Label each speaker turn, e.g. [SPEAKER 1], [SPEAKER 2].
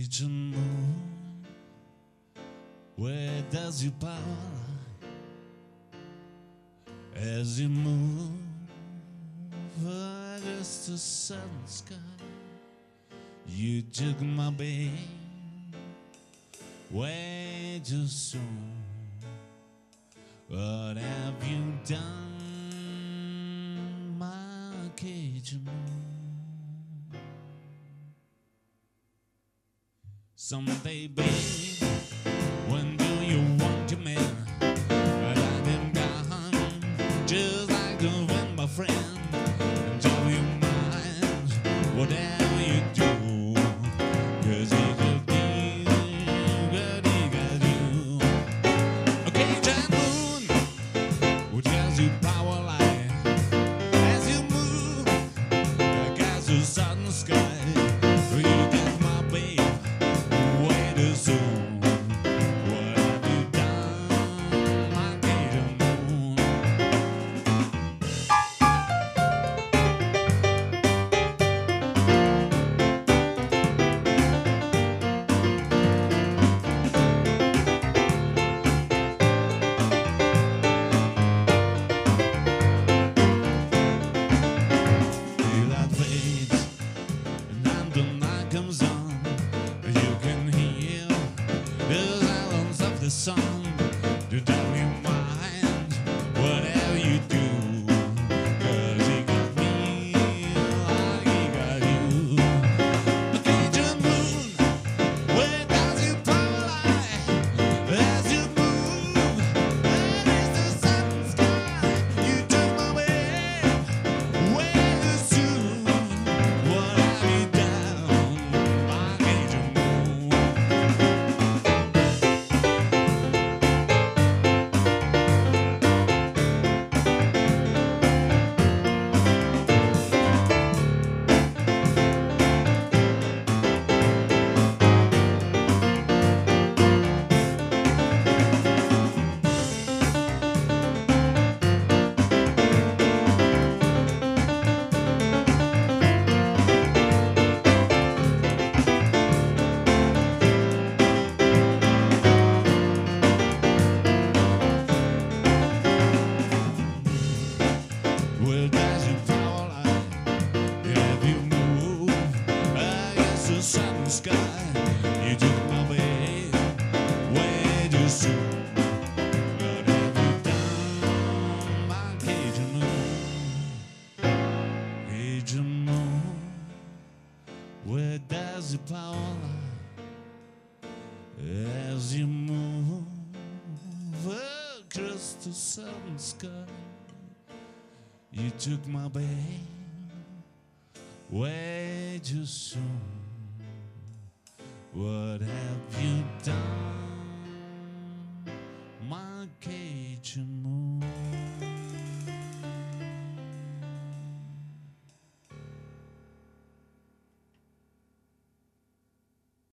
[SPEAKER 1] Cajun moon, where does your power lie? As you move against the southern sky, you took my babe way too soon. What have you done, my Cajun moon? Someday, babe, when do you want your man? But I've been gone, just like the wind, my friend. And do you mind whatever you do? 'Cause he's a good he got you. Okay, Cajun moon, which has you power line as you move against the southern sky. You get my babe way too soon. What have you done, my Cajun moon? Daylight fades and the night comes on. You can hear the silence of the sun. You don't mind whatever you do, 'cause he got me like he got you. A Cajun moon, where does your power lie? As you move against the southern sky, you took my babe way too soon. What have you done, my Cajun moon? Where does your power lie? If you move against the southern sky, you took my babe way too soon. What have you done, my Cajun moon? Cajun moon, where does your power lie? As you move across the southern sky, you took my babe way too soon. What have you done?